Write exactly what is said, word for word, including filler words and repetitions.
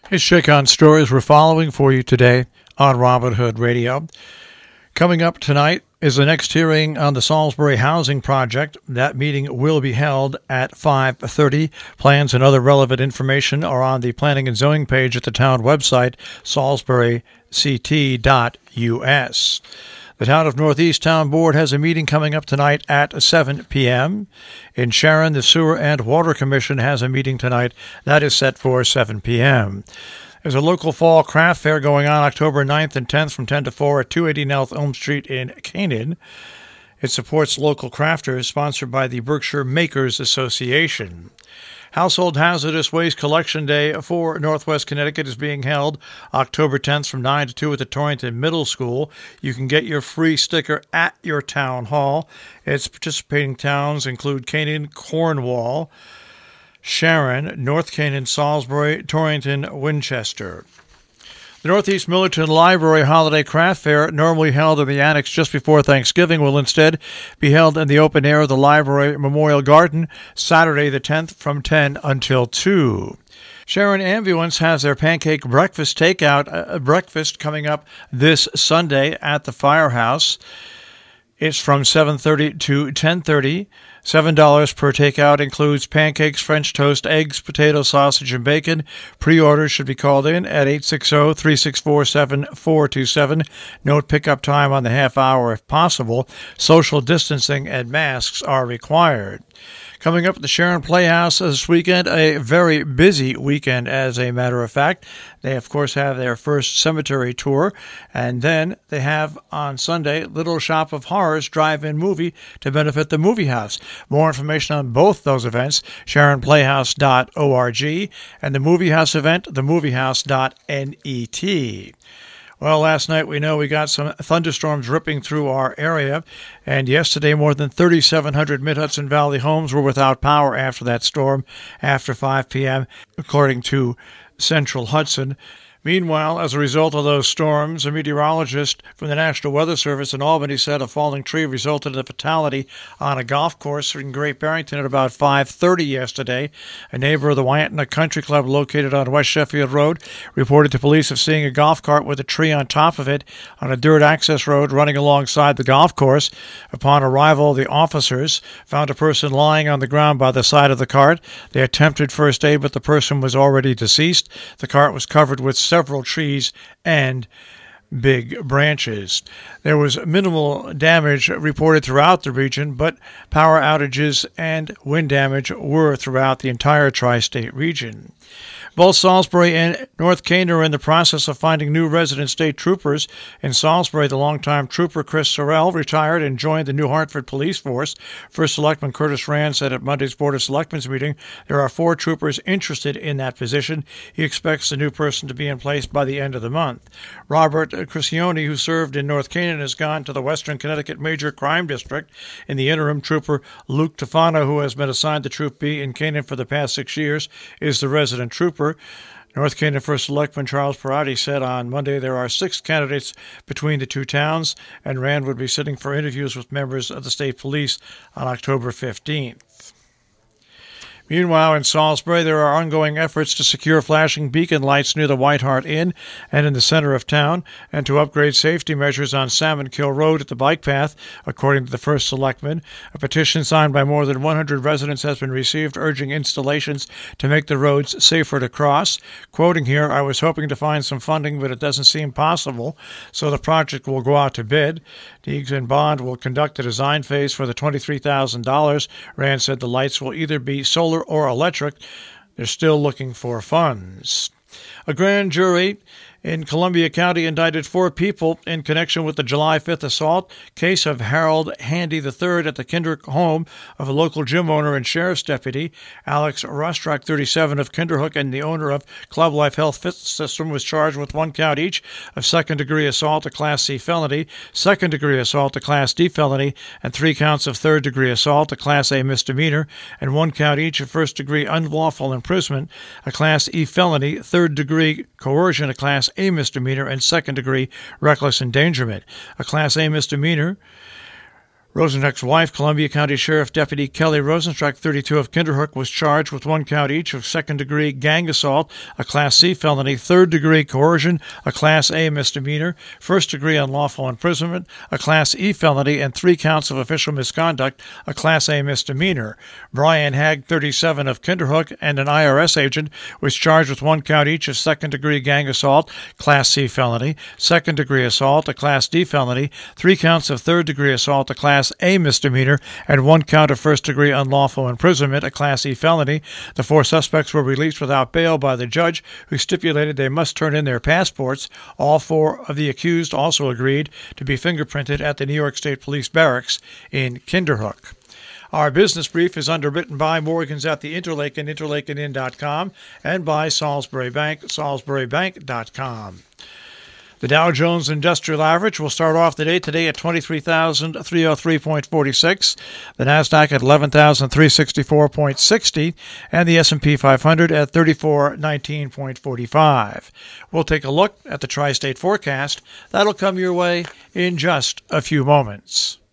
Here's check on stories we're following for you today on Robin Hood Radio. Coming up tonight is the next hearing on the Salisbury Housing Project. That meeting will be held at five thirty. Plans and other relevant information are on the Planning and Zoning page at the town website, salisbury c t dot u s. The Town of Northeast Town Board has a meeting coming up tonight at seven p.m. In Sharon, the Sewer and Water Commission has a meeting tonight. That is set for seven p.m. There's a local fall craft fair going on October ninth and tenth from ten to four at two eighty North Elm Street in Canaan. It supports local crafters, sponsored by the Berkshire Makers Association. Household Hazardous Waste Collection Day for Northwest Connecticut is being held October tenth from nine to two at the Torrington Middle School. You can get your free sticker at your town hall. Its participating towns include Canaan, Cornwall, Sharon, North Canaan, Salisbury, Torrington, Winchester. The Northeast Millerton Library Holiday Craft Fair, normally held in the annex just before Thanksgiving, will instead be held in the open air of the Library Memorial Garden Saturday the tenth from ten until two. Sharon Ambulance has their pancake breakfast takeout uh, breakfast coming up this Sunday at the Firehouse. It's from seven thirty to ten thirty. seven dollars per takeout, includes pancakes, French toast, eggs, potato, sausage, and bacon. Pre-orders should be called in at eight six zero, three six four, seven four two seven. Note pickup time on the half hour if possible. Social distancing and masks are required. Coming up at the Sharon Playhouse this weekend, a very busy weekend, as a matter of fact. They, of course, have their first cemetery tour, and then they have on Sunday Little Shop of Horrors drive-in movie to benefit the Movie House. More information on both those events, sharon playhouse dot org, and the Movie House event, the movie house dot net. Well, last night we know we got some thunderstorms ripping through our area, and yesterday more than thirty-seven hundred Mid-Hudson Valley homes were without power after that storm after five p.m., according to Central Hudson. Meanwhile, as a result of those storms, a meteorologist from the National Weather Service in Albany said a falling tree resulted in a fatality on a golf course in Great Barrington at about five thirty yesterday. A neighbor of the Wyantna Country Club, located on West Sheffield Road, reported to police of seeing a golf cart with a tree on top of it on a dirt access road running alongside the golf course. Upon arrival, the officers found a person lying on the ground by the side of the cart. They attempted first aid, but the person was already deceased. The cart was covered with several trees and big branches. There was minimal damage reported throughout the region, but power outages and wind damage were throughout the entire tri-state region. Both Salisbury and North Canaan are in the process of finding new resident state troopers. In Salisbury, the longtime trooper Chris Sorrell retired and joined the New Hartford Police Force. First Selectman Curtis Rand said at Monday's Board of Selectmen's meeting there are four troopers interested in that position. He expects the new person to be in place by the end of the month. Robert Criscione, who served in North Canaan, has gone to the Western Connecticut Major Crime District. In the interim, Trooper Luke Tofano, who has been assigned to Troop B in Canaan for the past six years, is the resident trooper. North Canaan First Selectman Charles Parati said on Monday there are six candidates between the two towns, and Rand would be sitting for interviews with members of the state police on October fifteenth. Meanwhile, in Salisbury, there are ongoing efforts to secure flashing beacon lights near the White Hart Inn and in the center of town, and to upgrade safety measures on Salmon Kill Road at the bike path, according to the First Selectman. A petition signed by more than one hundred residents has been received urging installations to make the roads safer to cross. Quoting here, "I was hoping to find some funding, but it doesn't seem possible, so the project will go out to bid. Deegs and Bond will conduct the design phase for the twenty-three thousand dollars. Rand said the lights will either be solar or electric. They're still looking for funds. A grand jury in Columbia County indicted four people in connection with the July fifth assault case of Harold Handy the third at the Kinderhook home of a local gym owner and sheriff's deputy. Alex Rostruck, thirty-seven, of Kinderhook and the owner of Club Life Health Fitness System was charged with one count each of second-degree assault, a Class C felony, second-degree assault, a Class D felony, and three counts of third-degree assault, a Class A misdemeanor, and one count each of first-degree unlawful imprisonment, a Class E felony, third-degree coercion, a Class A misdemeanor, and second-degree reckless endangerment. A Class A misdemeanor Rosenstruck's wife, Columbia County Sheriff Deputy Kelly Rosenstruck, thirty-two, of Kinderhook, was charged with one count each of second-degree gang assault, a Class C felony, third-degree coercion, a Class A misdemeanor, first-degree unlawful imprisonment, a Class E felony, and three counts of official misconduct, a Class A misdemeanor. Brian Hagg, thirty-seven, of Kinderhook, and an I R S agent, was charged with one count each of second-degree gang assault, Class C felony, second-degree assault, a Class D felony, three counts of third-degree assault, a Class A misdemeanor, and one count of first-degree unlawful imprisonment, a Class E felony. The four suspects were released without bail by the judge, who stipulated they must turn in their passports. All four of the accused also agreed to be fingerprinted at the New York State Police Barracks in Kinderhook. Our business brief is underwritten by Morgans at the Interlaken, interlaken inn dot com, and by Salisbury Bank, salisbury bank dot com. The Dow Jones Industrial Average will start off the day today at twenty-three thousand three hundred three point four six, the Nasdaq at eleven thousand three hundred sixty-four point six zero, and the S and P five hundred at thirty-four nineteen point four five. We'll take a look at the tri-state forecast. That'll come your way in just a few moments.